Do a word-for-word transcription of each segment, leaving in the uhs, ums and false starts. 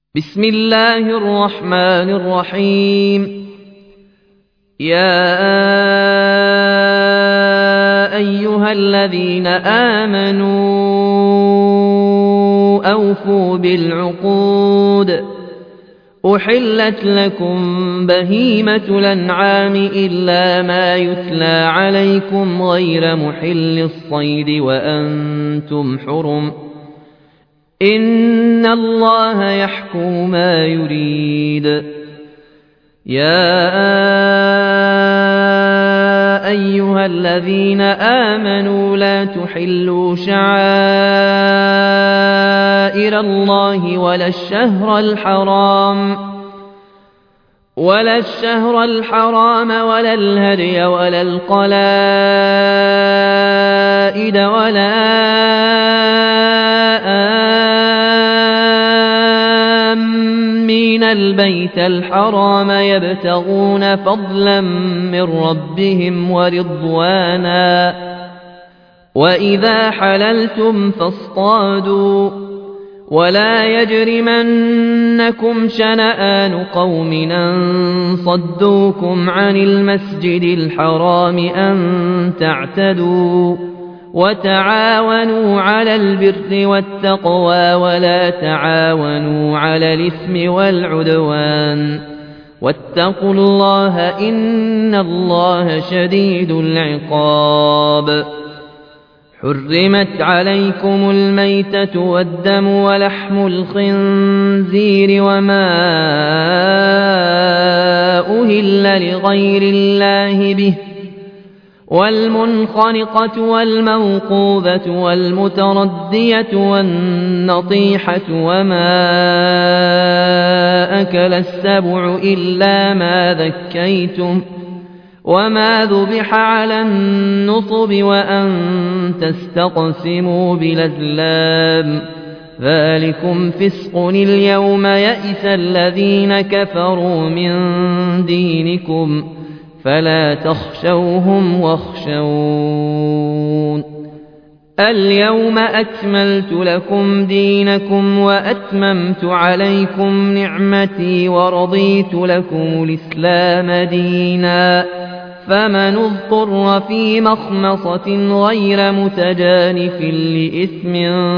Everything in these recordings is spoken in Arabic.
بسم الله الرحمن الرحيم. يا أيها الذين آمنوا أوفوا بالعقود أحلت لكم بهيمة الأنعام إلا ما يتلى عليكم غير محل الصيد وأنتم حرم إن الله يحكم ما يريد. يا أيها الذين آمنوا لا تحلوا شعائر الله ولا الشهر الحرام ولا الشهر الحرام ولا الهدي ولا القلائد ولا آمين البيت الحرام يبتغون فضلا من ربهم ورضوانا وإذا حللتم فاصطادوا ولا يجرمنكم شنآن قوم أن صدوكم عن المسجد الحرام أن تعتدوا وتعاونوا على البر والتقوى ولا تعاونوا على الإثم والعدوان واتقوا الله إن الله شديد العقاب. حرمت عليكم الميتة والدم ولحم الخنزير وما أهل لغير الله به والمنخنقة والموقوذة والمتردية والنطيحة وما أكل السبع إلا ما ذكيتم وما ذبح على النصب وأن تستقسموا بالأزلام ذلكم فسق. اليوم يئس الذين كفروا من دينكم فلا تخشوهم واخشون. اليوم أكملت لكم دينكم وأتممت عليكم نعمتي ورضيت لكم الإسلام دينا فمن اضطر في مخمصة غير متجانف لإثم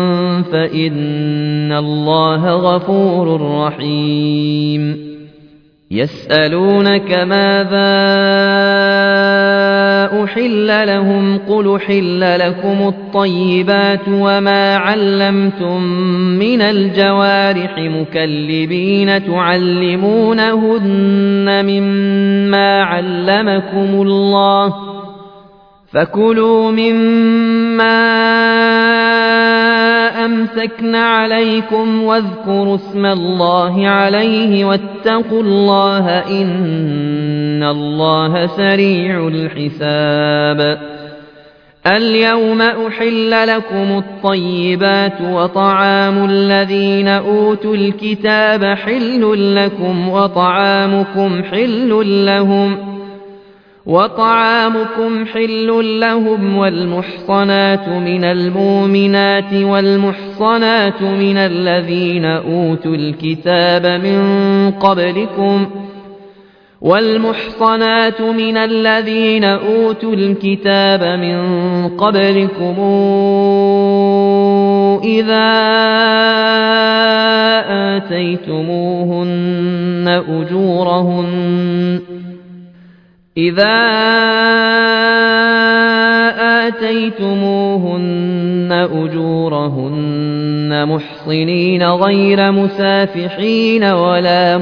فإن الله غفور رحيم. يسألونك ماذا أحل لهم قل أحل لكم الطيبات وما علمتم من الجوارح مكلبين تعلمونهن مما علمكم الله فكلوا مما أمسكن عليكم واذكروا اسم الله عليه واتقوا الله إن الله سريع الحساب. اليوم أحل لكم الطيبات وطعام الذين أوتوا الكتاب حل لكم وطعامكم حل لهم وطعامكم حل لهم والمحصنات من المؤمنات والمحصنات من الذين أوتوا الكتاب من قبلكم والمحصنات من الذين أوتوا الكتاب من قبلكم إذا آتيتموهن أجورهن إذا آتيتموهن أجورهن محصنين غير مسافحين ولا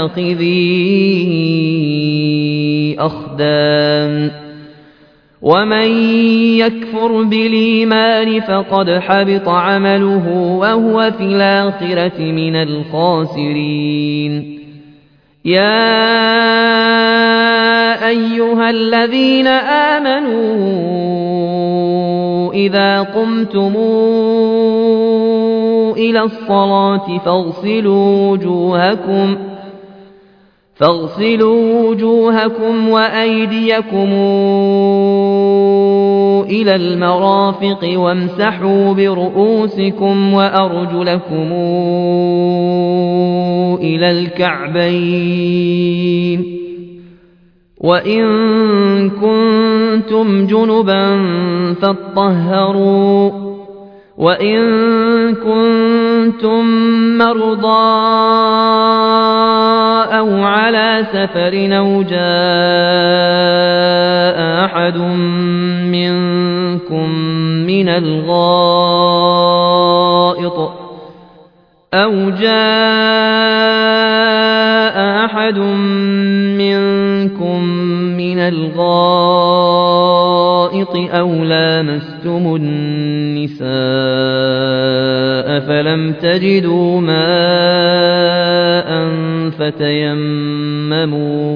متخذي أخدان ومن يكفر بالإيمان فقد حبط عمله وهو في الآخرة من الخاسرين. يا أيها الذين آمنوا إذا قمتم إلى الصلاة فاغسلوا وجوهكم فاغسلوا وجوهكم وأيديكم إلى المرافق وامسحوا برؤوسكم وأرجلكم إلى الكعبين وإن كنتم جنبا فاطهروا وإن كنتم مرضى أو على سفر أو جاء أحد منكم من الغائط أو جاء أحد منكم من الغائط أو لامستم النساء فلم تجدوا ماء فتيمموا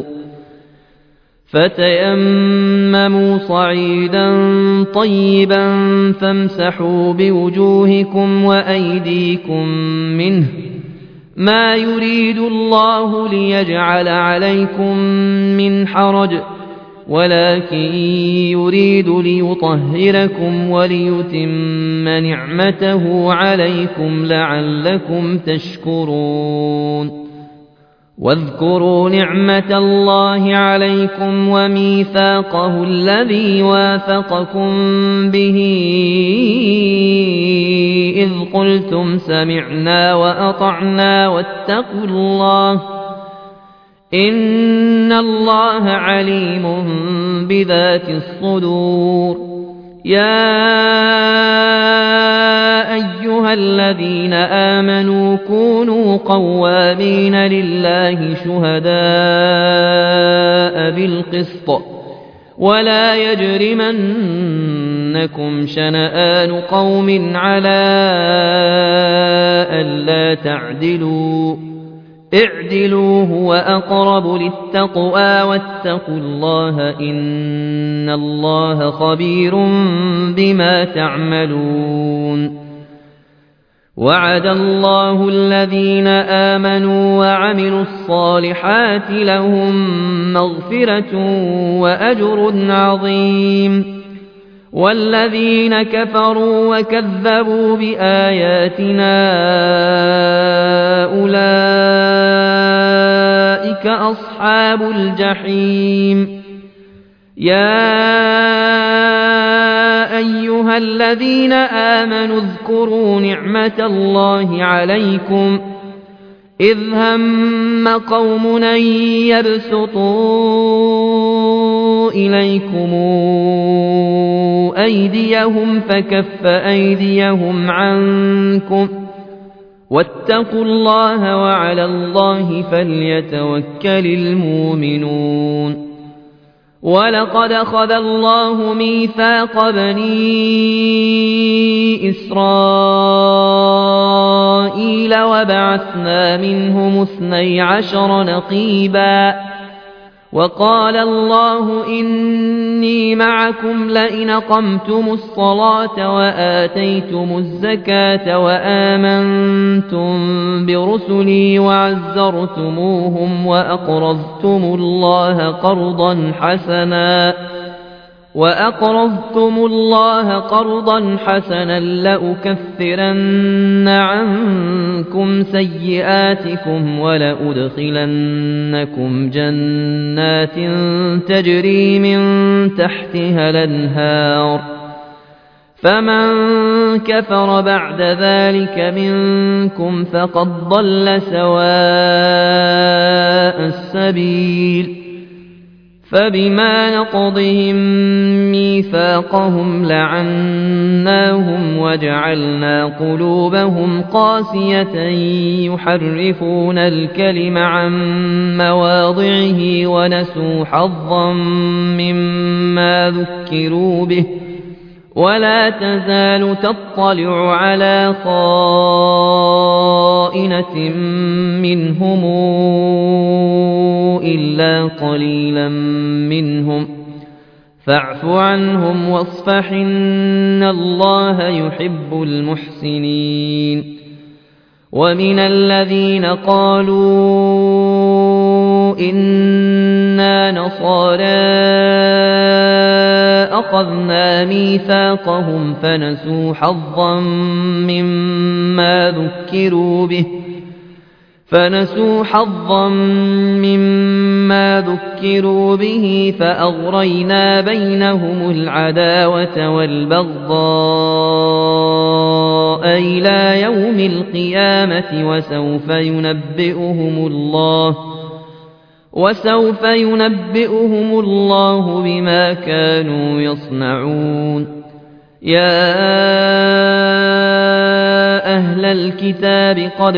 فتيمموا صعيدا طيبا فامسحوا بوجوهكم وأيديكم منه ما يريد الله ليجعل عليكم من حرج ولكن يريد ليطهركم وليتم نعمته عليكم لعلكم تشكرون واذكروا نعمة الله عليكم وميثاقه الذي واثقكم به إذ قلتم سمعنا وأطعنا واتقوا الله إن الله عليم بذات الصدور يا أيها الذين آمنوا كونوا قوامين لله شهداء بالقسط ولا يجرمنكم شنآن قوم على ألا تعدلوا اعدلوا هو أقرب للتقوى واتقوا الله إن الله خبير بما تعملون وعد الله الذين آمنوا وعملوا الصالحات لهم مغفرة وأجر عظيم والذين كفروا وكذبوا بآياتنا أولئك أصحاب الجحيم يا أيها الذين آمنوا اذكروا نعمة الله عليكم إذ هم قوم أن يبسطوا إليكم أيديهم فكف أيديهم عنكم واتقوا الله وعلى الله فليتوكل المؤمنون ولقد أخذ الله ميثاق بني إسرائيل وبعثنا منهم اثني عشر نقيبا وقال الله إني معكم لئن أقمتم الصلاة وآتيتم الزكاة وآمنتم برسلي وعزرتموهم وأقرضتم الله قرضا حسنا وأقرضتم الله قرضا حسنا لأكفرن عنكم سيئاتكم ولأدخلنكم جنات تجري من تحتها الأنهار فمن كفر بعد ذلك منكم فقد ضل سواء السبيل فبما نقضهم ميثاقهم لعناهم وجعلنا قلوبهم قاسية يحرفون الكلم عن مواضعه ونسوا حظا مما ذكروا به ولا تزال تطلع على خائنة منهم إلا قليلا منهم فاعف عنهم واصفح إن الله يحب المحسنين ومن الذين قالوا إنا نصارى أخذنا ميثاقهم فنسوا حظا مما ذكروا به فنسوا حظا مما ذكروا به فأغرينا بينهم العداوة والبغضاء إلى يوم القيامة وسوف ينبئهم الله وسوف ينبئهم الله بما كانوا يصنعون. يا أهل الكتاب قد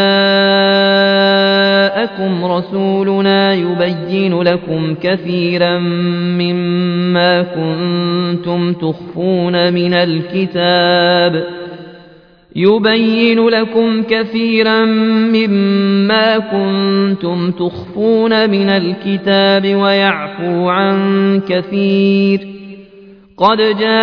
جاءكم رسولنا يبين لكم كثيرا مما كنتم تخفون من الكتاب يبين لكم كثيرا مما كنتم تخفون من الكتاب ويعفو عن كثير. قد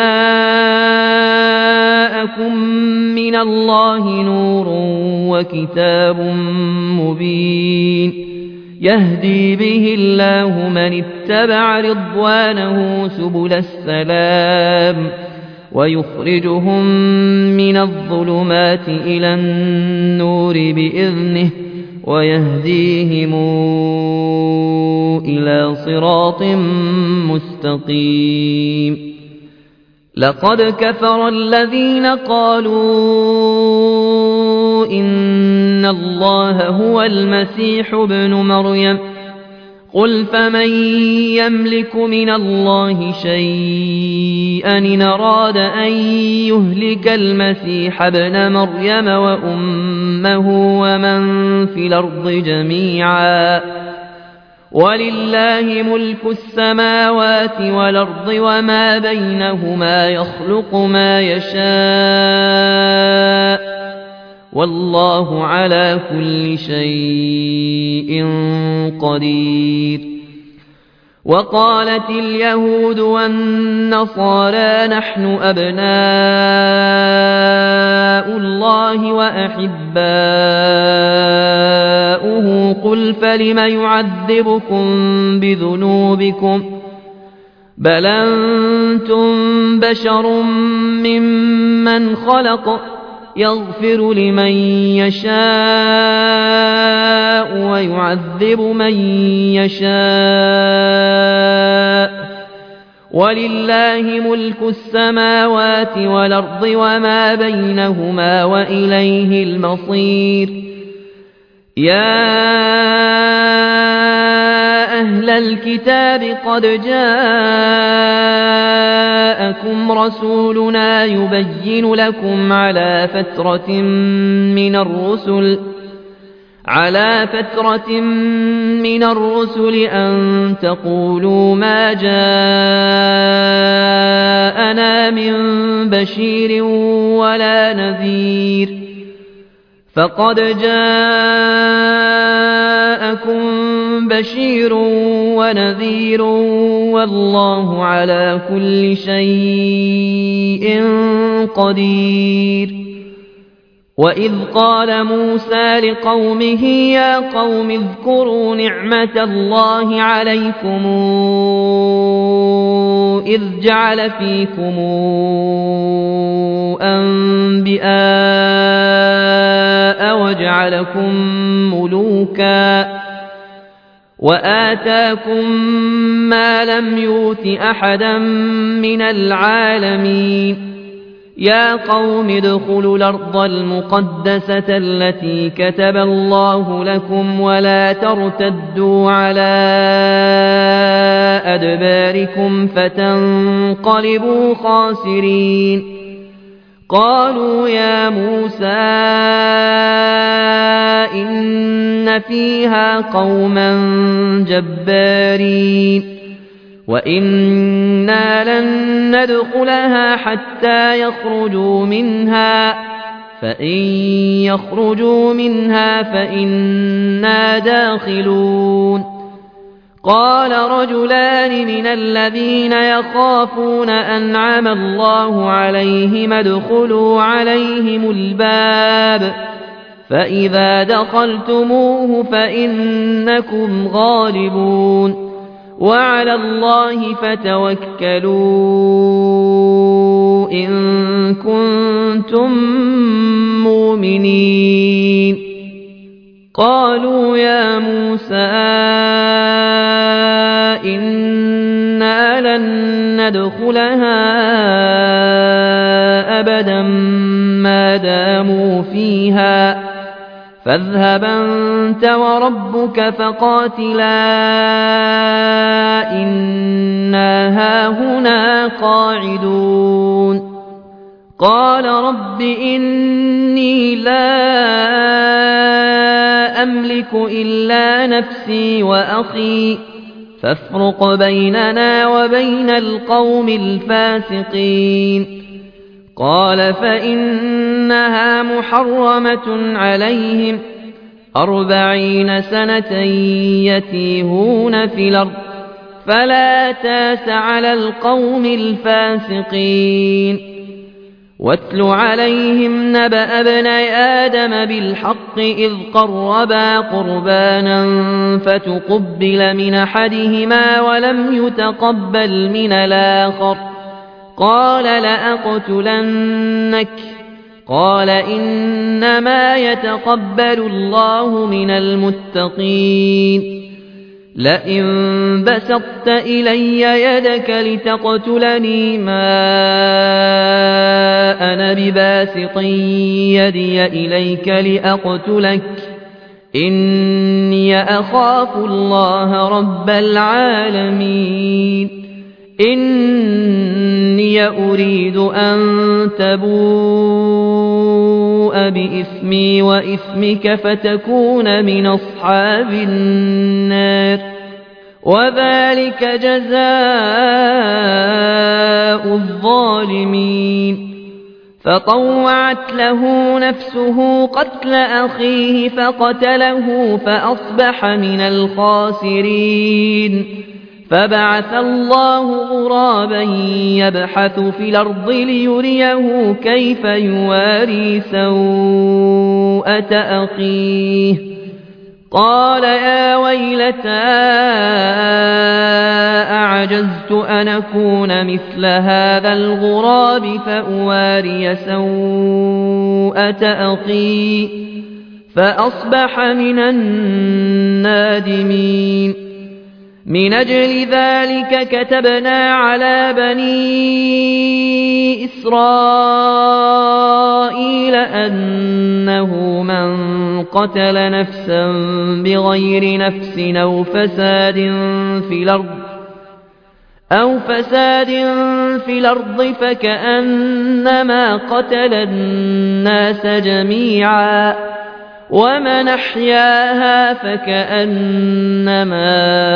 جاءكم من الله نور وكتاب مبين يهدي به الله من اتبع رضوانه سبل السلام ويخرجهم من الظلمات إلى النور بإذنه ويهديهم إلى صراط مستقيم. لقد كفر الذين قالوا إن الله هو المسيح ابن مريم قل فمن يملك من الله شيئا إن أراد أن يهلك المسيح ابن مريم وأمه ومن في الأرض جميعا ولله ملك السماوات والأرض وما بينهما يخلق ما يشاء والله على كل شيء قدير. وقالت اليهود والنصارى نحن أبناء الله وأحباؤه قل فلم يعذبكم بذنوبكم بل أنتم بشر ممن خلق يغفر لمن يشاء ويعذب من يشاء ولله ملك السماوات والأرض وما بينهما وإليه المصير. يا أهل الكتاب قد جاءكم رسولنا يبين لكم على فترة من الرسل على فترة من الرسل أن تقولوا ما جاءنا من بشير ولا نذير فقد جاءكم بشير ونذير والله على كل شيء قدير. وإذ قال موسى لقومه يا قوم اذكروا نعمة الله عليكم إذ جعل فيكم أنبياء وجعلكم ملوكا وآتاكم ما لم يؤت أحدا من العالمين. يا قوم ادخلوا الأرض المقدسة التي كتب الله لكم ولا ترتدوا على أدباركم فتنقلبوا خاسرين. قالوا يا موسى إن فيها قوما جبارين وإنا لن ندخلها حتى يخرجوا منها فإن يخرجوا منها فإنا داخلون. قال رجلان من الذين يخافون أنعم الله عليهم ادخلوا عليهم الباب فإذا دخلتموه فإنكم غالبون وعلى الله فتوكلوا إن كنتم مؤمنين. قالوا يا موسى إنا لن ندخلها أبدا ما داموا فيها فاذهب أنت وربك فقاتلا إنا هاهنا قاعدون قال رب إني لا أملك إلا نفسي وأخي فافرق بيننا وبين القوم الفاسقين قال فإنها محرمة عليهم أربعين سنة يتيهون في الأرض فلا تاس على القوم الفاسقين واتل عليهم نبأ ابني آدم بالحق إذ قربا قربانا فتقبل من أحدهما ولم يتقبل من الآخر قال لأقتلنك قال إنما يتقبل الله من المتقين لئن بسطت إلي يدك لتقتلني ما أنا بباسط يدي إليك لأقتلك إني أخاف الله رب العالمين إني أريد أن تبوء بإثمي وإثمك فتكون من أصحاب النار وذلك جزاء الظالمين فطوعت له نفسه قتل أخيه فقتله فأصبح من الخاسرين فبعث الله غرابا يبحث في الأرض ليريه كيف يواري سوءة أخيه قال يا ويلتى أعجزت أن أكون مثل هذا الغراب فأواري سوءة أخي فأصبح من النادمين من أجل ذلك كتبنا على بني إسرائيل أنه من قتل نفسا بغير نفس أو فساد في الأرض أو فساد في الأرض فكأنما قتل الناس جميعا ومن أحياها فكأنما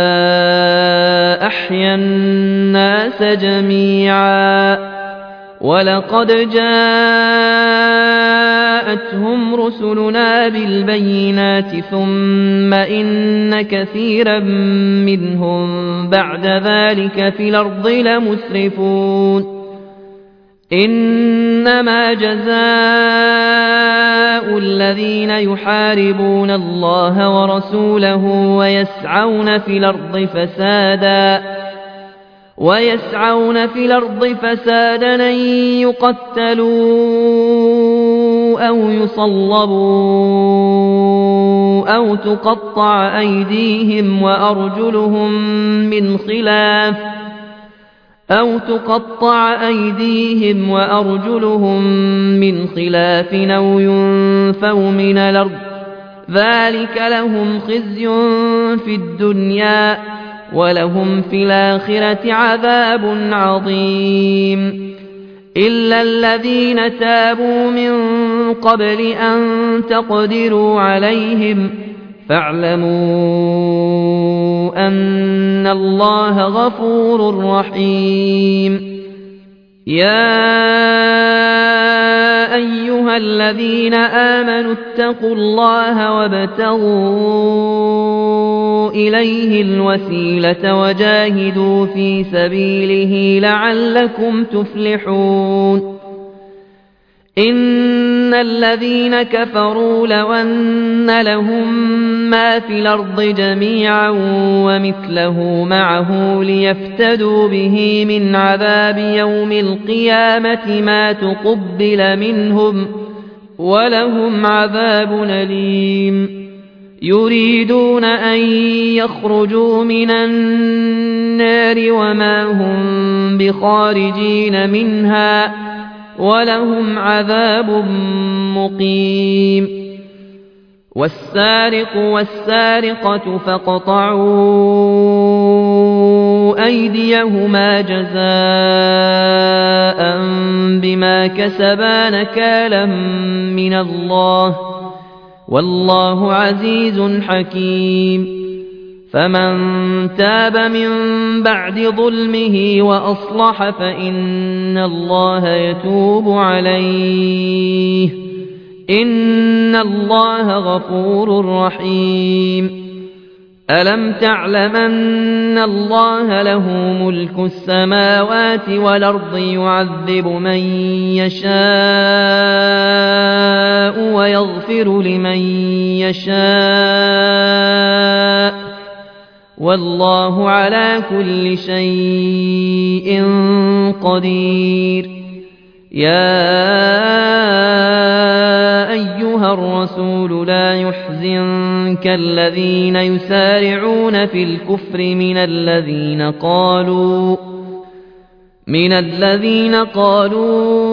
أحيا الناس جميعا ولقد جاءتهم رسلنا بالبينات ثم إن كثيرا منهم بعد ذلك في الأرض لمسرفون إنما جزاء الذين يحاربون الله ورسوله ويسعون في الأرض فسادا ويسعون في الأرض فسادا أن يقتلوا أو يصلبوا أو تقطع أيديهم وأرجلهم من خلاف أو تقطع أيديهم وأرجلهم من خلاف أو ينفوا من الأرض ذلك لهم خزي في الدنيا ولهم في الآخرة عذاب عظيم إلا الذين تابوا من قبل أن تقدروا عليهم فاعلموا أن الله غفور رحيم يا أيها الذين آمنوا اتقوا الله وابتغوا إليه الوسيلة وجاهدوا في سبيله لعلكم تفلحون إن الذين كفروا لو أن لهم ما في الأرض جميعا ومثله معه ليفتدوا به من عذاب يوم القيامة ما تقبل منهم ولهم عذاب أليم يريدون أن يخرجوا من النار وما هم بخارجين منها ولهم عذاب مقيم والسارق والسارقة فاقطعوا أيديهما جزاء بما كسبا نكالا من الله والله عزيز حكيم فمن تاب من بعد ظلمه وأصلح فإن الله يتوب عليه إن الله غفور رحيم ألم تعلم أن الله له ملك السماوات والأرض يعذب من يشاء ويغفر لمن يشاء والله على كل شيء قدير يا أيها الرسول لا يحزنك الذين يسارعون في الكفر من الذين قالوا من الذين قالوا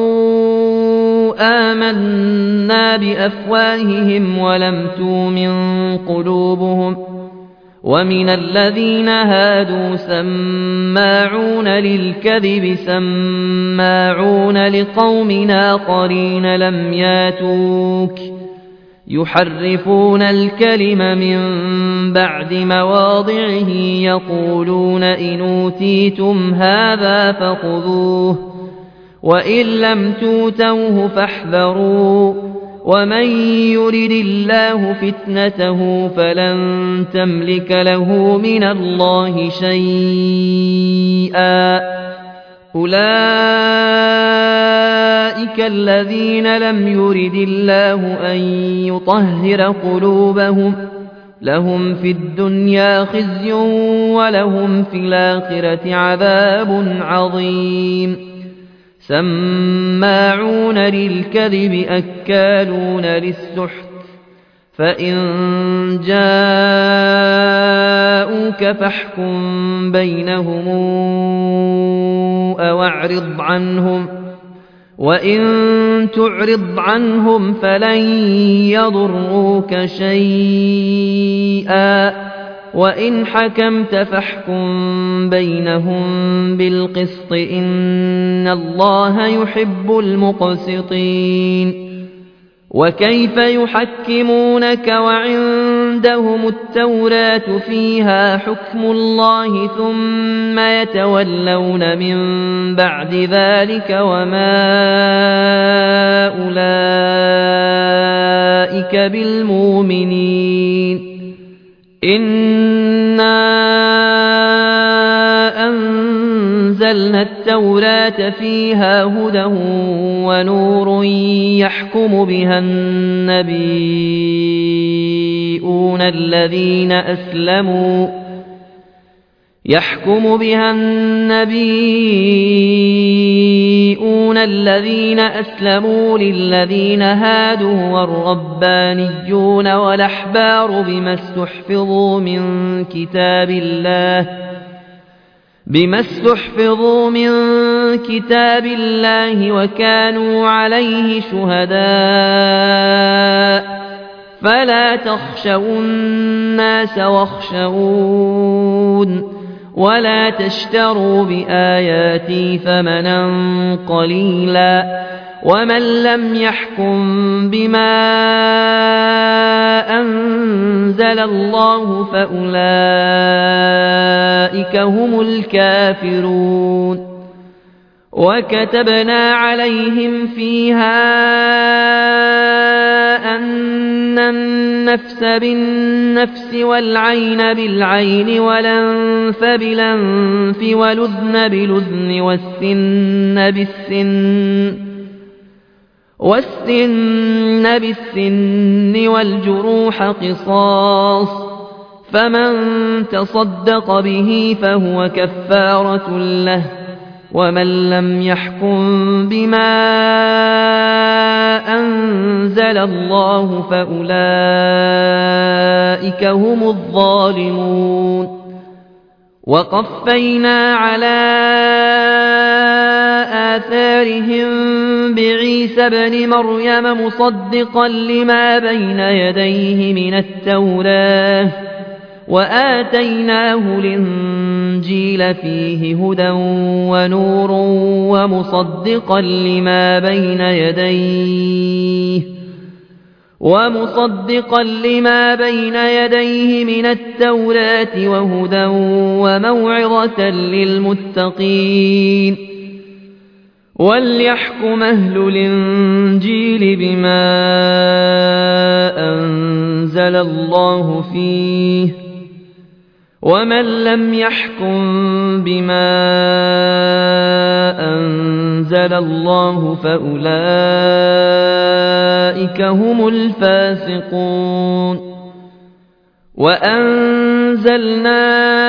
آمنا بأفواههم ولم تؤمن قلوبهم ومن الذين هادوا سماعون للكذب سماعون لقوم آخرين لم ياتوك يحرفون الكلم من بعد مواضعه يقولون إن أوتيتم هذا فخذوه وإن لم توتوه فاحذروا ومن يرد الله فتنته فلن تملك له من الله شيئا أولئك الذين لم يرد الله أن يطهر قلوبهم لهم في الدنيا خزي ولهم في الآخرة عذاب عظيم سماعون للكذب أكالون للسحت فإن جاءوك فاحكم بينهم أو أعرض عنهم وإن تعرض عنهم فلن يضروك شيئا وإن حكمت فاحكم بينهم بالقسط إن الله يحب المقسطين وكيف يحكمونك وعندهم التوراة فيها حكم الله ثم يتولون من بعد ذلك وما أولئك بالمؤمنين إنا أنزلنا التوراة فيها هدى ونور يحكم بها النبيون الذين أسلموا يحكم بها النبيون الذين أسلموا للذين هادوا والربانيون والأحبار بما استحفظوا من كتاب الله بما استحفظوا من كتاب الله وكانوا عليه شهداء فلا تخشوا الناس واخشون ولا تشتروا بآياتي ثمنا قليلا ومن لم يحكم بما أنزل الله فأولئك هم الكافرون وكتبنا عليهم فيها أن النفس بالنفس والعين بالعين والأنف بالأنف والأذن بالأذن والسن بالسن والسن بالسن والجروح قصاص فمن تصدق به فهو كفارة له ومن لم يحكم بما أنزل الله فأولئك هم الظالمون. وقفينا على آثارهم بعيسى ابن مريم مصدقا لما بين يديه من التوراة وآتيناه الإنجيل فيه هدى ونور ومصدقا لما بين يديه ومصدقا لما بين يديه من التوراة وهدى وموعظة للمتقين. وليحكم أهل الإنجيل بما أنزل الله فيه ومن لم يحكم بما أنزل الله فأولئك هم الفاسقون. وأنزلنا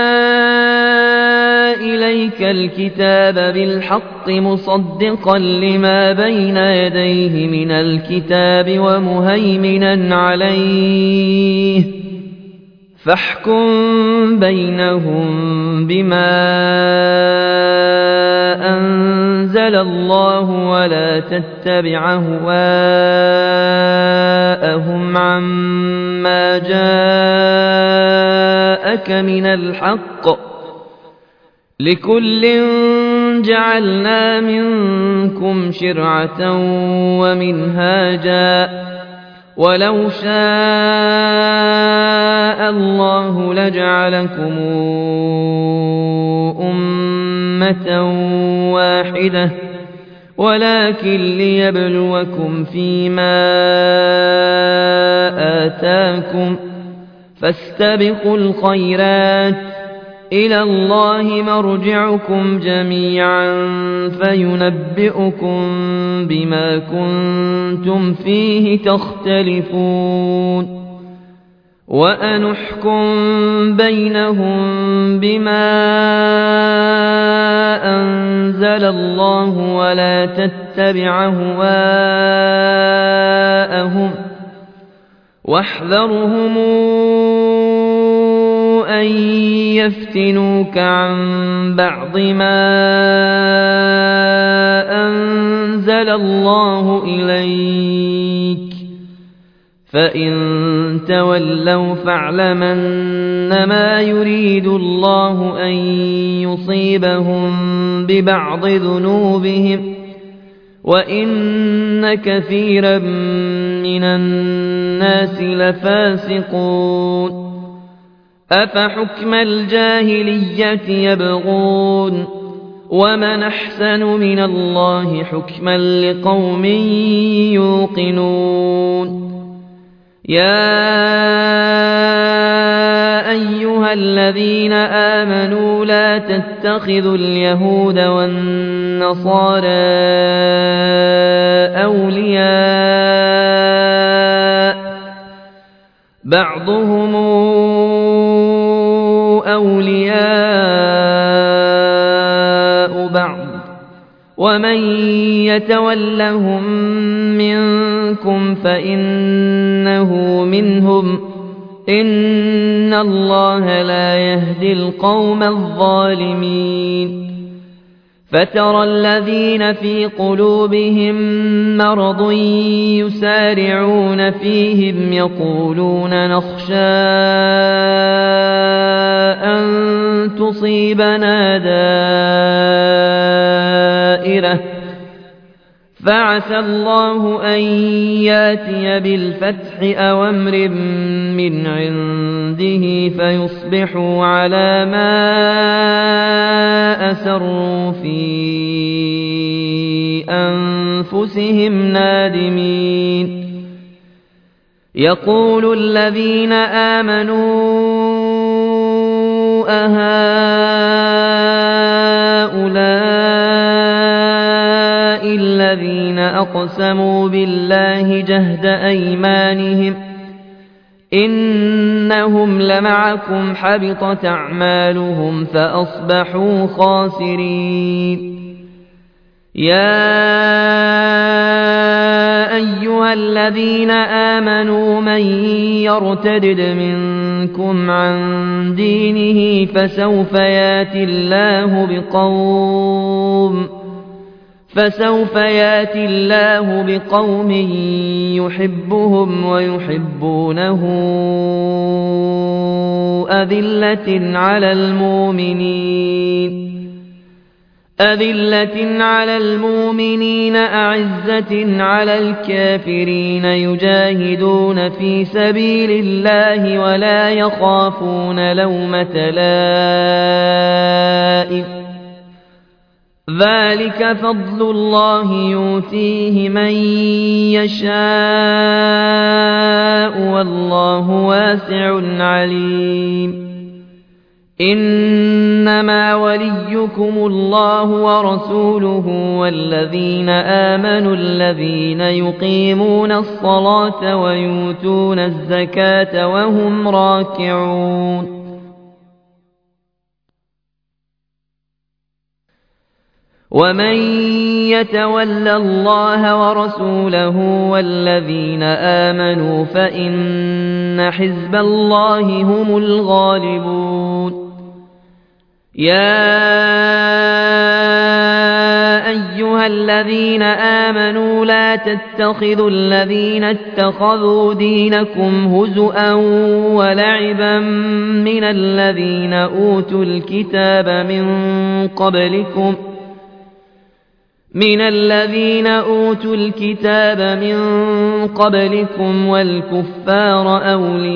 إليك الكتاب بالحق مصدقا لما بين يديه من الكتاب ومهيمنا عليه فاحكم بينهم بما أنزل الله ولا تتبع أهواءهم عما جاءك من الحق لكل جعلنا منكم شرعة ومنهاجا ولو شاء الله لجعلكم أمة واحدة ولكن ليبلوكم فيما آتاكم فاستبقوا الخيرات إلى الله مرجعكم جميعا فينبئكم بما كنتم فيه تختلفون. وأنحكم بينهم بما أنزل الله ولا تتبع أهواءهم واحذرهم أن يفتنوك عن بعض ما أنزل الله إليك فإن تولوا فاعلمن يريد الله أن يصيبهم ببعض ذنوبهم وإن كثيرا من الناس لفاسقون. أفحكم الجاهلية يبغون ومن أحسن من الله حكما لقوم يوقنون. يا أيها الذين آمنوا لا تتخذوا اليهود والنصارى أولياء بعضهم أولياء بعض ومن يتولهم منكم فإنه منهم إن الله لا يهدي القوم الظالمين. فترى الذين في قلوبهم مرض يسارعون فيهم يقولون نخشى أن تصيبنا دائرة فعسى الله أن ياتي بالفتح أو أمر من عنده فيصبحوا على ما أسروا في أنفسهم نادمين. يقول الذين آمنوا أهؤلاء الذين أقسموا بالله جهد أيمانهم إنهم لمعكم حبطت أعمالهم فأصبحوا خاسرين. يا أيها الذين آمنوا من يرتد منكم عن دينه فسوف يأتي الله بقوم فسوف يأتي الله بقوم يحبهم ويحبونه أذلة على المؤمنين أذلة على المؤمنين أعزة على الكافرين يجاهدون في سبيل الله ولا يخافون لومة لائم ذلك فضل الله يؤتيه من يشاء والله واسع عليم إنما وليكم الله ورسوله والذين آمنوا الذين يقيمون الصلاة ويؤتون الزكاة وهم راكعون ومن يتول الله ورسوله والذين آمنوا فإن حزب الله هم الغالبون يا أيها الذين آمنوا لا تتخذوا الذين اتخذوا دينكم هزؤا ولعبا من الذين أوتوا الكتاب من قبلكم من الذين أوتوا الكتاب من قبلكم والكفار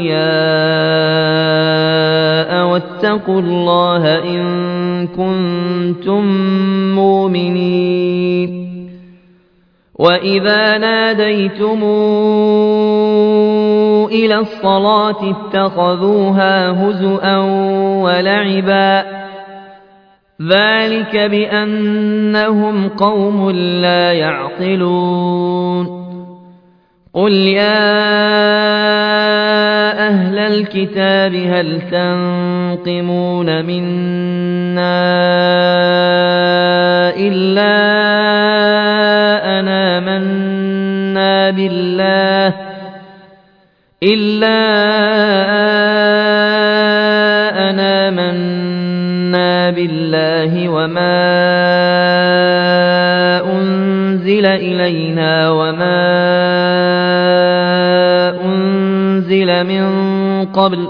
أولياء واتقوا الله إن كنتم مؤمنين وإذا ناديتم إلى الصلاة اتخذوها هزؤا ولعبا ذلك بأنهم قوم لا يعقلون قل يا أهل الكتاب هل تنقمون منا إلا أن آمنا بالله إلا أن آمنا بالله وما أنزل إلينا وما أنزل من قبل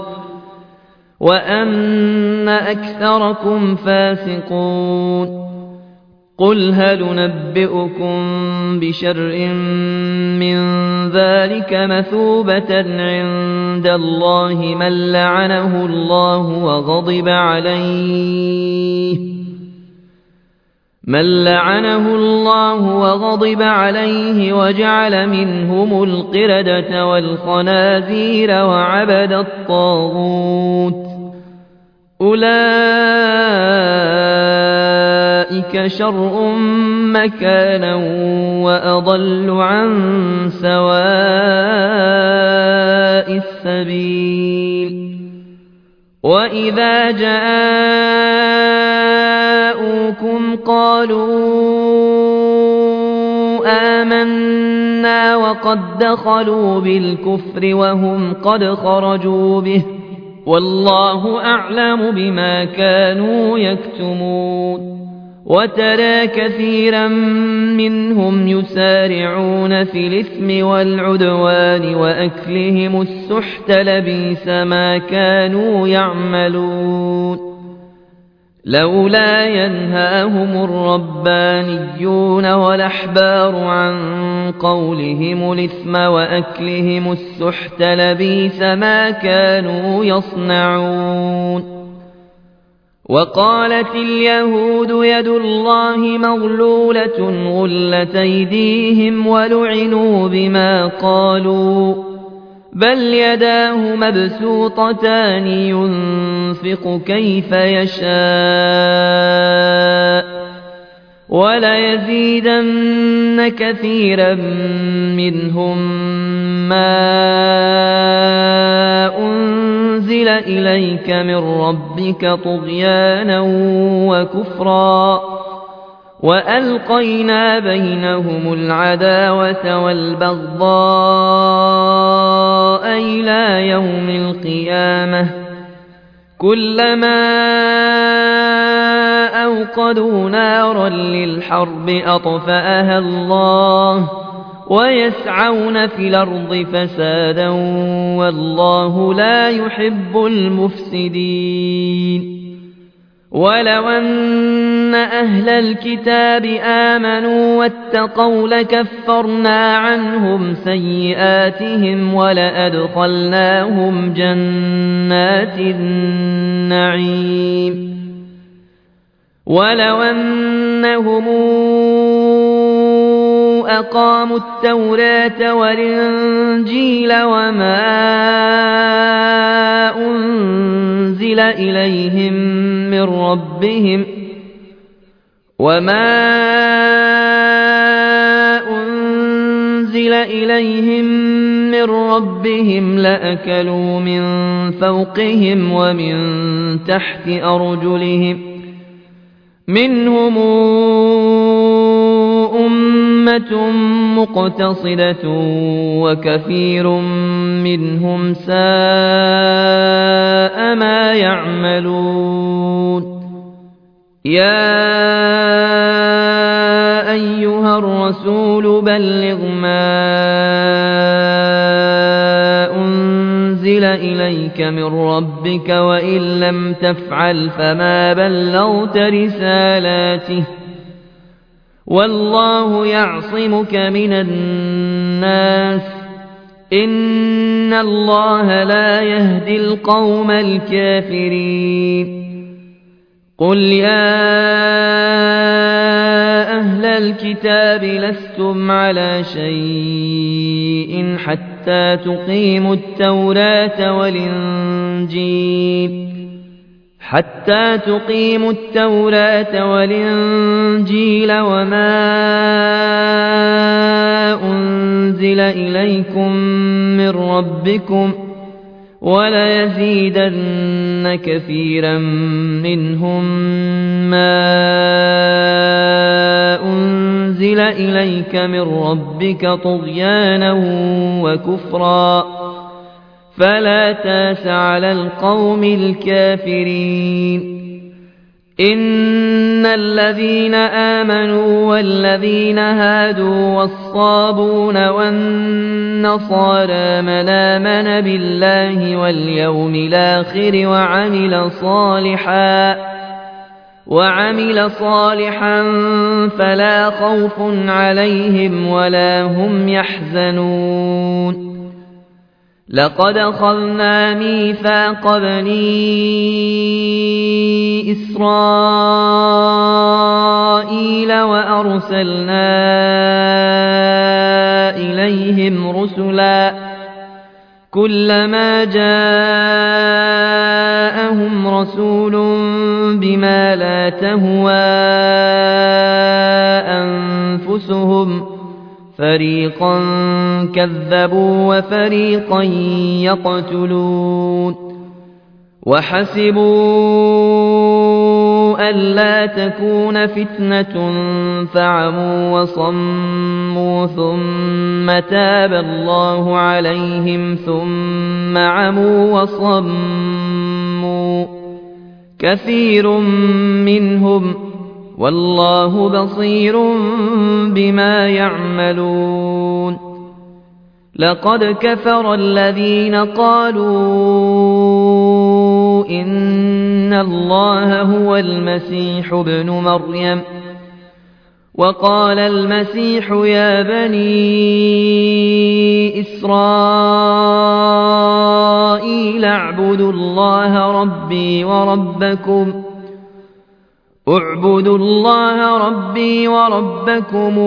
وأن أكثركم فاسقون قل هل ننبئكم بشر من ذلك مثوبة عند الله من لعنه الله وغضب عليه من لعنه الله وغضب عليه وجعل منهم القردة والخنازير وعبد الطاغوت أولئك شر مكانا وأضل عن سواء السبيل وإذا جاءوكم قالوا آمنا وقد دخلوا بالكفر وهم قد خرجوا به والله أعلم بما كانوا يكتمون وترى كثيرا منهم يسارعون في الإثم والعدوان وأكلهم السحت لبئس ما كانوا يعملون لولا ينهاهم الربانيون والأحبار عن قولهم الإثم وأكلهم السحت لبئس ما كانوا يصنعون وقالت اليهود يد الله مغلولة غلت أيديهم ولعنوا بما قالوا بل يداه مبسوطتان ينفق كيف يشاء وليزيدن كثيرا منهم ما أنزل إليك من ربك طغيانا وكفرا وألقينا بينهم العداوة والبغضاء إلى يوم القيامة كلما أوقدوا نارا للحرب أطفأها الله ويسعون في الأرض فسادا والله لا يحب المفسدين ولو أن أهل الكتاب آمنوا واتقوا لكفرنا عنهم سيئاتهم ولأدخلناهم جنات النعيم ولو أنهم أقاموا التوراة والإنجيل وما أنزل إليهم من ربهم وما أنزل إليهم من ربهم لأكلوا من فوقهم ومن تحت أرجلهم منهم أمة مقتصدة وكثير منهم ساء ما يعملون يا أيها الرسول بلغ ما أنزل إليك من ربك وإن لم تفعل فما بلغت رسالاته والله يعصمك من الناس إن الله لا يهدي القوم الكافرين قل يا أهل الكتاب لستم على شيء حتى تقيموا التوراة والإنجيل حتى تقيموا التوراة والإنجيل وما أنزل إليكم من ربكم وليزيدن كثيرا منهم ما أنزل إليك من ربك طغيانا وكفرا فلا تاس على القوم الكافرين إن الذين آمنوا والذين هادوا والصابون والنصارى من آمن بالله واليوم الآخر وعمل صالحا وعمل صالحا فلا خوف عليهم ولا هم يحزنون لقد أخذنا ميثاق بني إسرائيل وأرسلنا إليهم رسلا كلما جاءهم رسول بما لا تهوى أنفسهم فريقا كذبوا وفريقا يقتلون وحسبوا ألا تكون فتنة فعموا وصموا ثم تاب الله عليهم ثم عموا وصموا كثير منهم والله بصير بما يعملون لقد كفر الذين قالوا إن الله هو المسيح ابن مريم وقال المسيح يا بني إسرائيل اعبدوا الله ربي وربكم اعبدوا الله ربي وربكم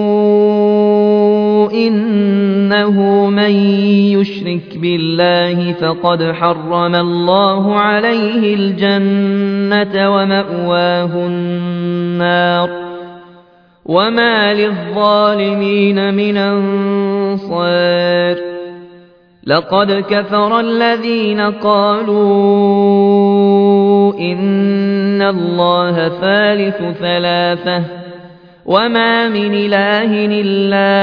إنه من يشرك بالله فقد حرم الله عليه الجنة ومأواه النار وما للظالمين من أنصار لقد كفر الذين قالوا إن الله ثالث ثلاثة وما من إله إلا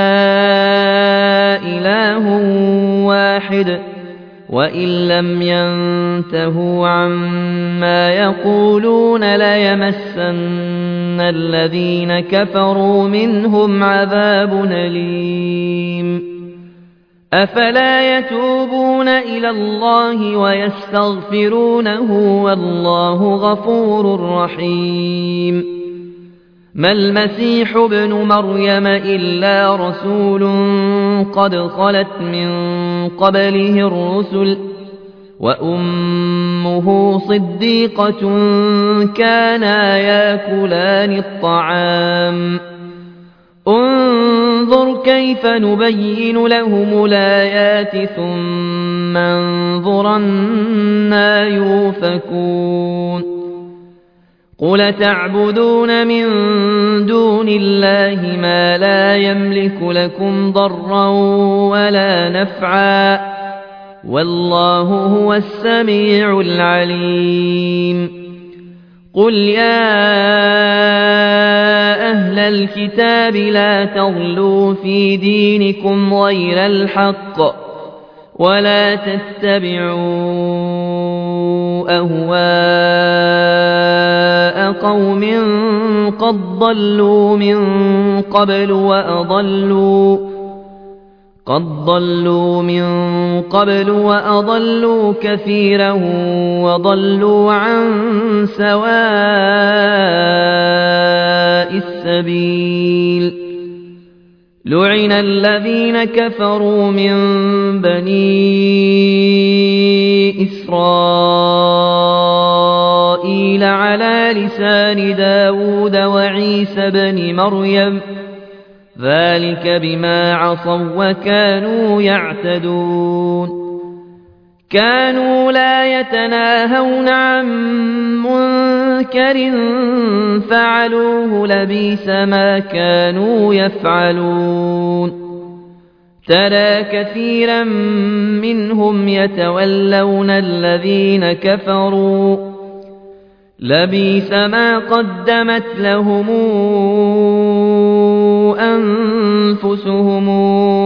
إله واحد وإن لم ينتهوا عما يقولون ليمسن الذين كفروا منهم عذاب أليم أفلا يتوبون إلى الله ويستغفرونه والله غفور رحيم ما المسيح ابن مريم إلا رسول قد خلت من قبله الرسل وأمه صديقة كانا ياكلان الطعام انظر كيف نبين لهم الآيات ثم انظر أنى يؤفكون قل تعبدون من دون الله ما لا يملك لكم ضرا ولا نفعا والله هو السميع العليم قل يا أهل الكتاب لا تغلوا في دينكم غير الحق ولا تتبعوا أهواء قوم قد ضلوا من قبل وأضلوا قد ضلوا من قبل وأضلوا كثيرا وضلوا عن سواء السبيل لعن الذين كفروا من بني إسرائيل على لسان داود وعيسى بن مريم ذلك بما عصوا وكانوا يعتدون كانوا لا يتناهون عن منكر فعلوه لبئس ما كانوا يفعلون ترى كثيرا منهم يتولون الذين كفروا لبئس ما قدمت لهم أنفسهم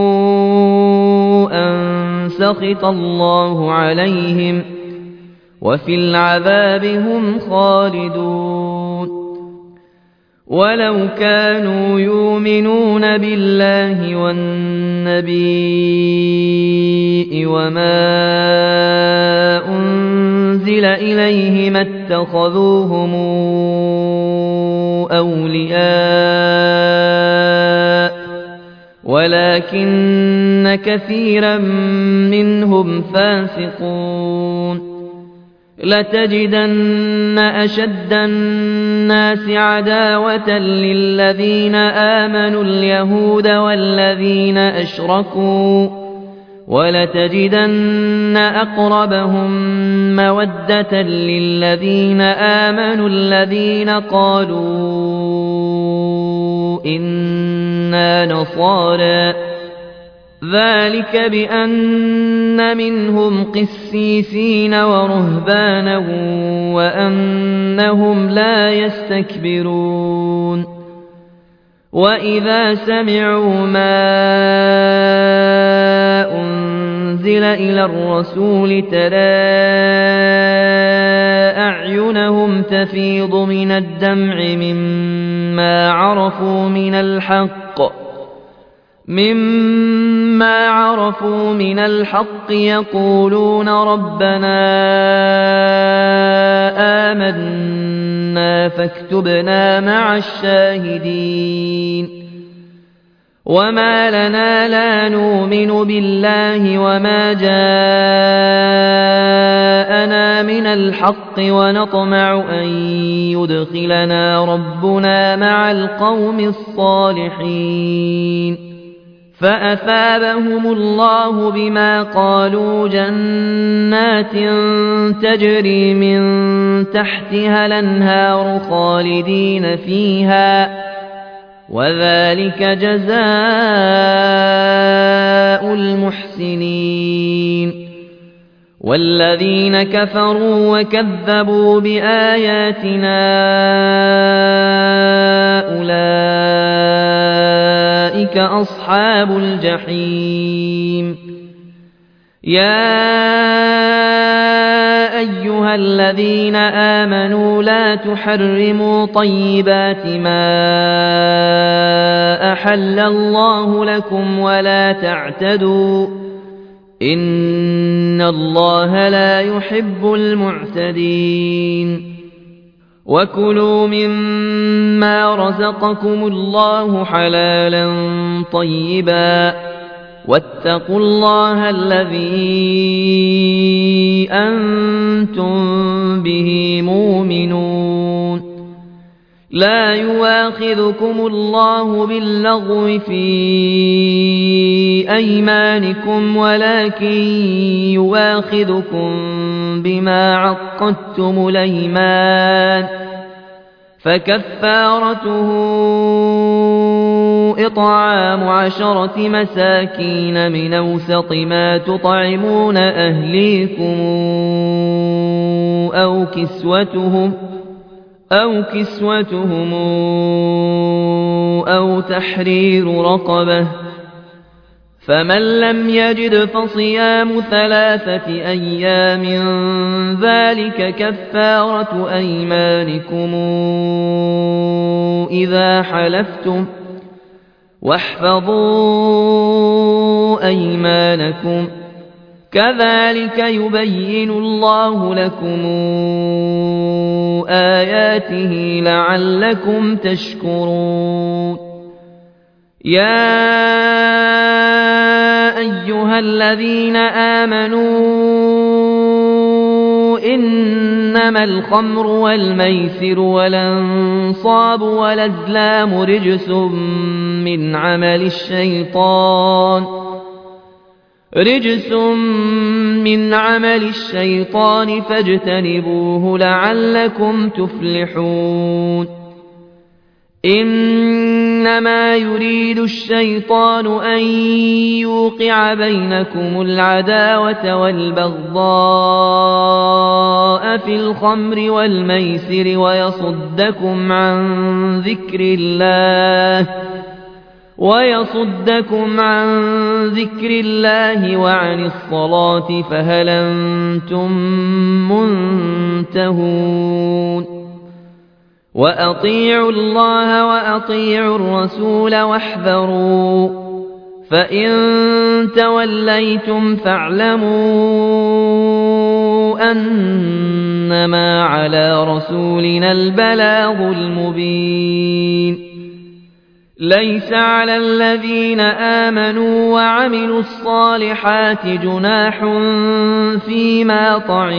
أن سخط الله عليهم وفي العذاب هم خالدون ولو كانوا يؤمنون بالله والنبي وما أنزل إليه ما اتخذوهم أولياء ولكن كثيرا منهم فاسقون لتجدن أشد الناس عداوة للذين آمنوا اليهود والذين أشركوا ولتجدن أقربهم مودة للذين آمنوا الذين قالوا إنا نصارى ذلك بأن منهم قسيسين ورهبانا وأنهم لا يستكبرون وإذا سمعوا ما أنزل إلى الرسول ترى أعينهم تفيض من الدمع مما عرفوا من الحق مما عرفوا من الحق يقولون ربنا آمنا فاكتبنا مع الشاهدين وما لنا لا نؤمن بالله وما جاءنا من الحق ونطمع أن يدخلنا ربنا مع القوم الصالحين فأثابهم الله بما قالوا جنات تجري من تحتها الأنهار خالدين فيها وذلك جزاء المحسنين والذين كفروا وكذبوا بآياتنا أولئك أصحاب الجحيم يا أيها الذين آمنوا لا تحرموا طيبات ما أحل الله لكم ولا تعتدوا إن الله لا يحب المعتدين وكلوا مما رزقكم الله حلالا طيبا واتقوا الله الذي أنتم به مؤمنون لا يواخذكم الله باللغو في أيمانكم ولكن يواخذكم بما عقدتم الأيمان فكفارته إطعام عشرة مساكين من أوسط ما تطعمون أهليكم أو كسوتهم أو كسوتهم أو تحرير رقبة فمن لم يجد فصيام ثلاثة أيام ذلك كفارة أيمانكم إذا حلفتم واحفظوا أيمانكم كذلك يبين الله لكم آياته لعلكم تشكرون يا أيها الذين آمنوا إنما الخمر والميسر والأنصاب والأزلام رجس من عمل الشيطان رجس من عمل الشيطان فاجتنبوه لعلكم تفلحون إنما يريد الشيطان أن يوقع بينكم العداوة والبغضاء في الخمر والميسر ويصدكم عن ذكر الله ويصدكم عن ذكر الله وعن الصلاة فهل أنتم منتهون وأطيعوا الله وأطيعوا الرسول واحذروا فإن توليتم فاعلموا أنما على رسولنا البلاغ المبين ليس على الذين آمنوا وعملوا الصالحات جناح فيما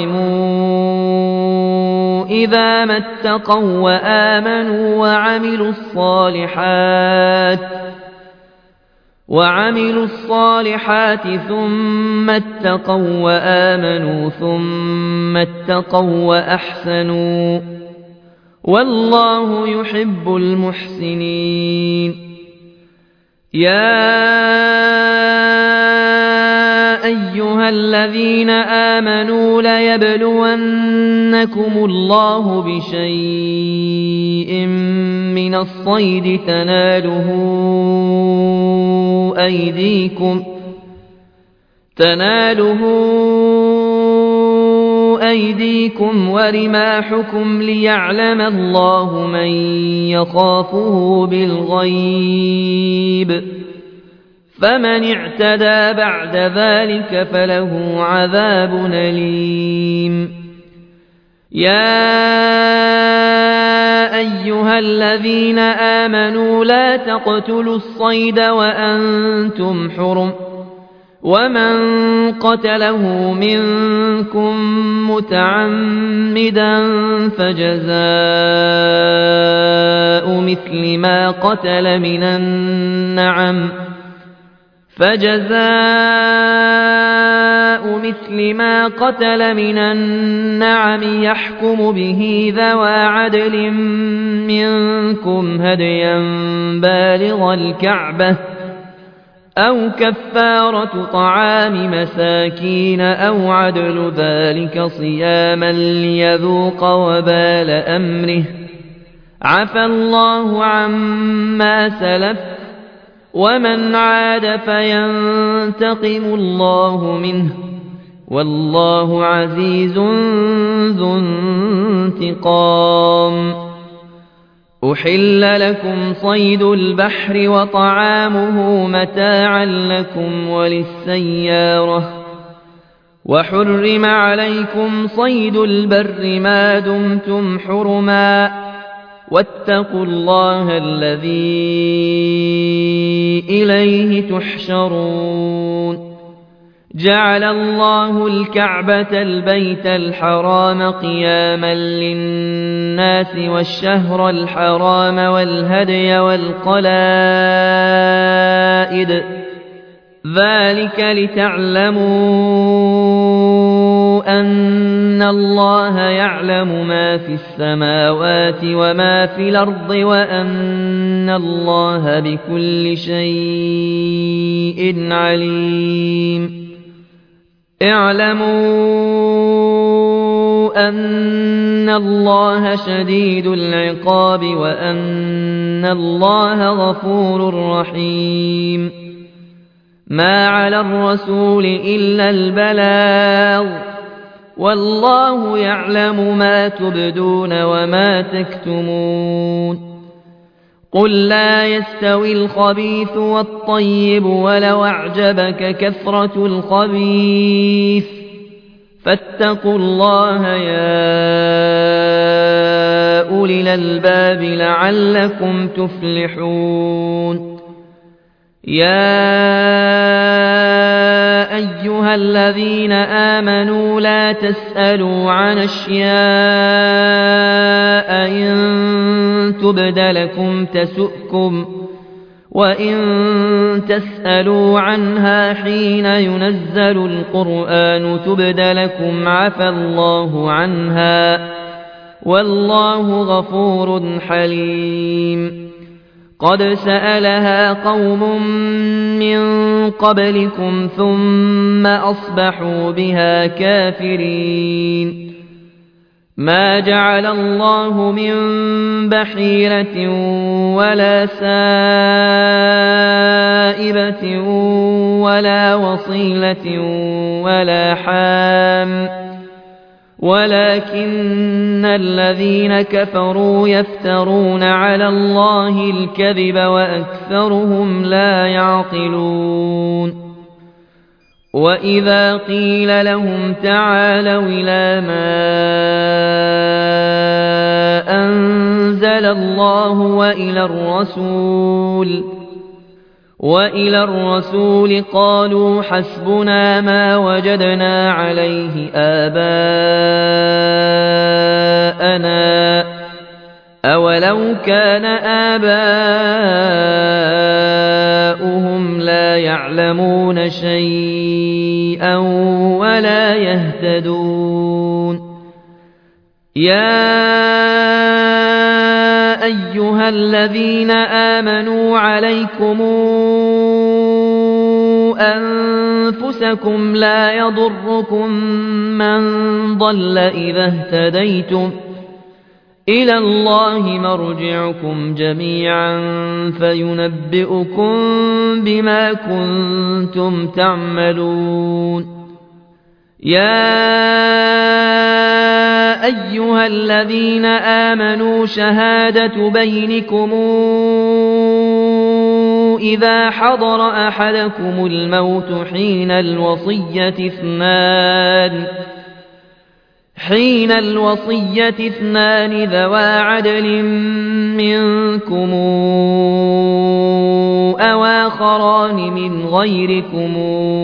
طعموا إذا ما اتقوا وآمنوا وعملوا الصالحات وعملوا الصالحات ثم اتقوا وآمنوا ثم اتقوا وأحسنوا والله يحب المحسنين يا أيها الذين آمنوا ليبلونكم الله بشيء من الصيد تناله أيديكم تناله أيديكم ورماحكم ليعلم الله من يخافه بالغيب فمن اعتدى بعد ذلك فله عذاب أليم يا أيها الذين آمنوا لا تقتلوا الصيد وأنتم حرم ومن قتله منكم متعمدا فجزاء مثل ما قتل من النعم فجزاء مثل ما قتل من النعم يحكم به ذوى عدل منكم هديا بالغ الكعبة أو كفارة طعام مساكين أو عدل ذلك صياما ليذوق وبال أمره عفى الله عما سلف ومن عاد فينتقم الله منه والله عزيز ذو انتقام. أحل لكم صيد البحر وطعامه متاعا لكم وللسيارة وحرم عليكم صيد البر ما دمتم حرما واتقوا الله الذي إليه تحشرون. جعل الله الكعبة البيت الحرام قياما للناس والشهر الحرام والهدي والقلائد ذلك لتعلموا أن الله يعلم ما في السماوات وما في الأرض وأن الله بكل شيء عليم. اعلموا أن الله شديد العقاب وأن الله غفور رحيم. ما على الرسول إلا البلاغ والله يعلم ما تبدون وما تكتمون. قل لا يستوي الخبيث والطيب ولو أعجبك كثرة الخبيث فاتقوا الله يا أولي الألباب لعلكم تفلحون. يا أيها الذين آمنوا لا تسألوا عن أشياء إن تبد لكم تسؤكم وإن تسألوا عنها حين ينزل القرآن تبد لكم عفى الله عنها والله غفور حليم. قد سألها قوم من قبلكم ثم أصبحوا بها كافرين. ما جعل الله من بحيرة ولا سائبة ولا وصيلة ولا حام ولكن الذين كفروا يفترون على الله الكذب وأكثرهم لا يعقلون. وإذا قيل لهم تعالوا إلى ما أنزل الله وإلى الرسول وإلى الرسول قالوا حسبنا ما وجدنا عليه آباءنا أولو كان آباؤهم لا يعلمون شيئا ولا يهتدون. يا أيها الذين آمنوا عليكم أنفسكم لا يضركم من ضل إذا اهتديتم إلى الله مرجعكم جميعا فينبئكم بما كنتم تعملون. يا أيها الذين آمنوا شهادة بينكم إذا حضر أحدكم الموت حين الوصية اثنان حين الوصية اثنان ذوى عدل منكم أو آخران من غيركم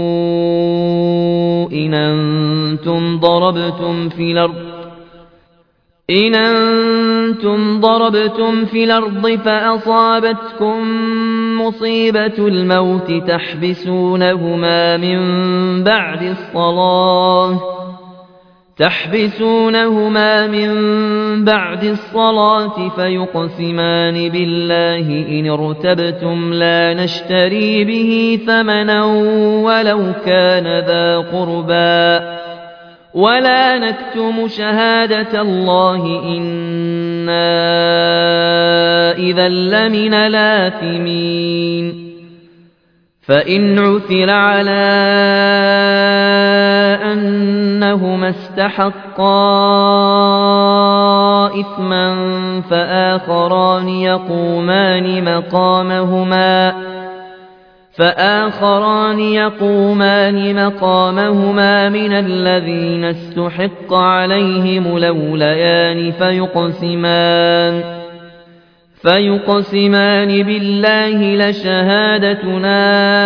إن أنتم ضربتم في الأرض إن أنتم ضربتم في الأرض فأصابتكم مصيبة الموت تحبسونهما من بعد الصلاة تحبسونهما من بعد الصلاة فيقسمان بالله إن ارتبتم لا نشتري به ثمنا ولو كان ذا قربى ولا نكتم شهادة الله إنا إذا لمن الآثمين فإن عثر على أنهما استحقا إثما فآخران يقومان مقامهما فآخران يقومان مقامهما من الذين استحق عليهم الأوليان فيقسمان فيقسمان بالله لشهادتنا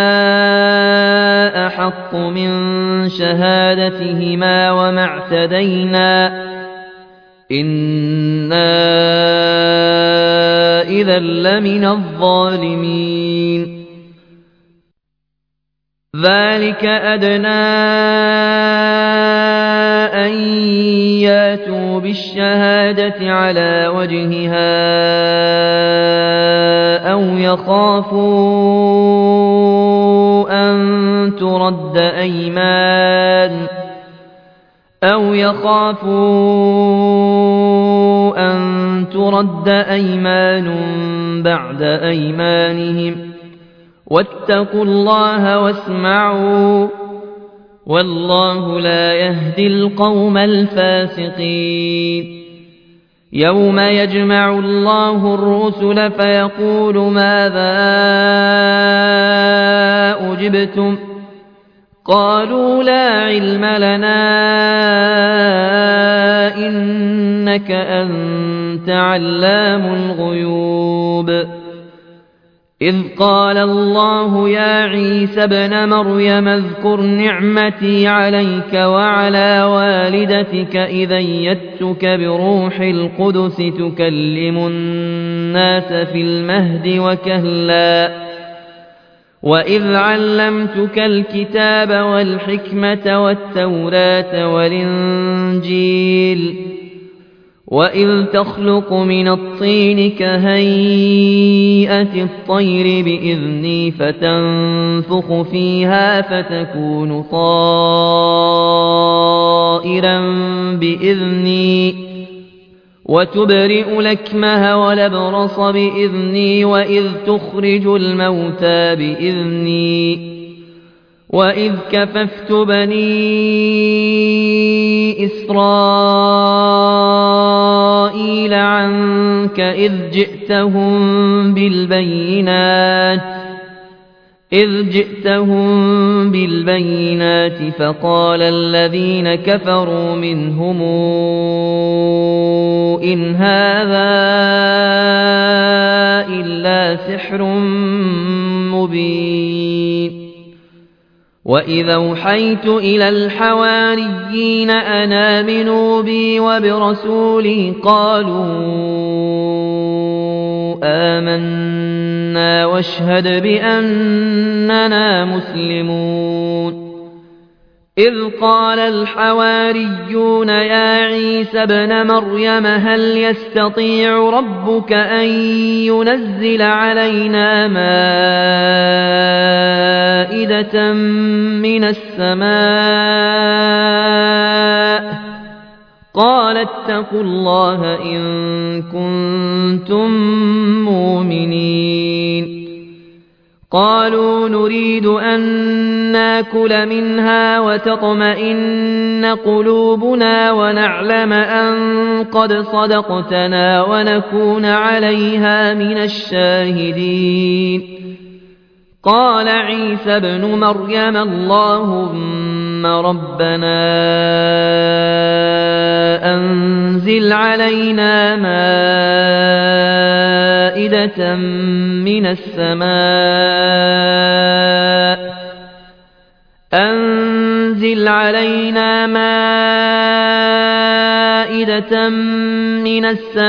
أحق من شهادتهما وما اعتدينا إنا إذا لمن الظالمين ذلك أدنى أن ياتوا بالشهادة على وجهها أو يخافوا أن ترد أيمان أو يخافوا أن ترد أيمان بعد أيمانهم واتقوا الله واسمعوا والله لا يهدي القوم الفاسقين يوم يجمع الله الرسل فيقول ماذا أجبتم قالوا لا علم لنا إنك أنت علام الغيوب إذ قال الله يا عيسى ابن مريم اذكر نعمتي عليك وعلى والدتك إذ أيدتك بروح القدس تكلم الناس في المهد وكهلا وإذ علمتك الكتاب والحكمة والتوراة والإنجيل وإذ تخلق من الطين كهيئة الطير بإذني فتنفخ فيها فتكون طائرا بإذني وتبرئ الأكمه والأبرص بإذني وإذ تخرج الموتى بإذني وإذ كففت بني إسرائيل عنك إذ جئتهم بالبينات إذ جئتهم بالبينات فقال الذين كفروا منهم إن هذا إلا سحر مبين وإذا أوحيت إلى الحواريين أن آمنوا بي وبرسولي قالوا آمنا واشهد بأننا مسلمون إذ قال الحواريون يا عيسى ابن مريم هل يستطيع ربك أن ينزل علينا مائدة من السماء قال اتقوا الله إن كنتم مؤمنين قالوا نريد أن ناكل منها وتطمئن قلوبنا ونعلم أن قد صدقتنا ونكون عليها من الشاهدين قال عيسى ابن مريم اللهم ربنا أنزل علينا مائدة من السماء أنزل علينا مائدة من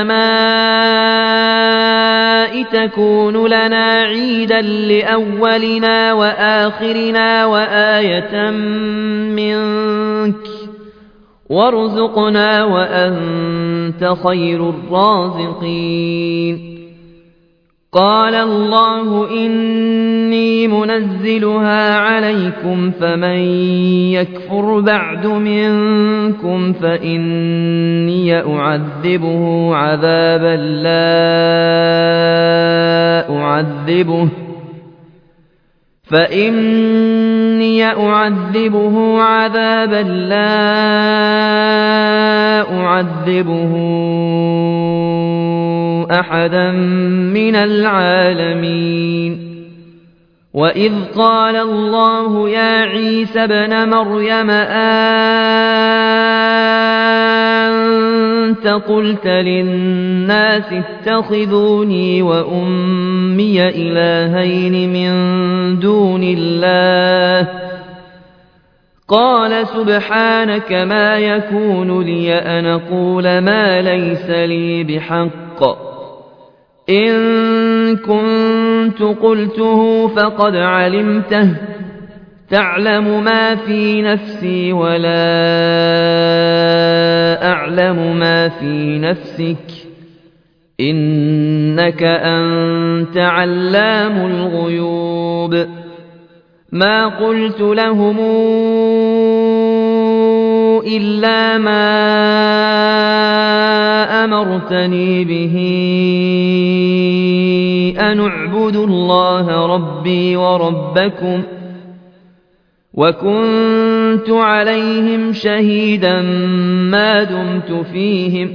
السماء تكون لنا عيدا لأولنا وآخرنا وآية منك وارزقنا وأنت خير الرازقين. قال الله إني منزلها عليكم فمن يكفر بعد منكم فإني أعذبه عذابا لا أعذبه فإني أعذبه عذابا لا أعذبه أحدا من العالمين. وإذ قال الله يا عيسى ابن مريم أنت قلت للناس اتخذوني وأمي إلهين من دون الله قال سبحانك ما يكون لي أن أقول ما ليس لي بحق إن كنت قلته فقد علمته تعلم ما في نفسي ولا أعلم ما في نفسك إنك أنت علام الغيوب. ما قلت لهم إلا ما أمرتني به أن اعبدوا الله ربي وربكم وكنت عليهم شهيدا ما دمت فيهم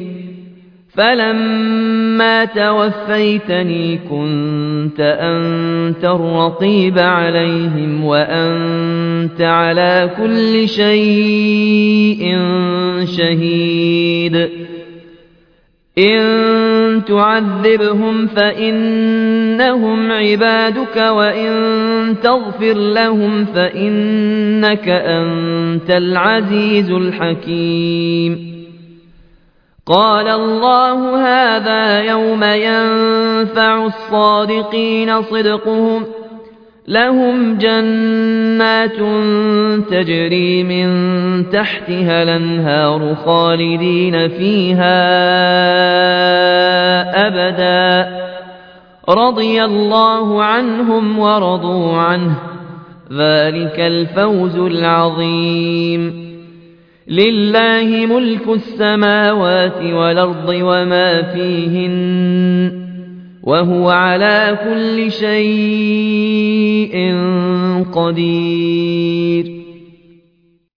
فلما توفيتني كنت أنت الرقيب عليهم وأنت على كل شيء شهيد. إن تعذبهم فإنهم عبادك وإن تغفر لهم فإنك أنت العزيز الحكيم. قال الله هذا يوم ينفع الصادقين صدقهم لهم جنات تجري من تحتها الأنهار خالدين فيها أبدا رضي الله عنهم ورضوا عنه ذلك الفوز العظيم. لله ملك السماوات والأرض وما فيهن وهو على كل شيء قدير.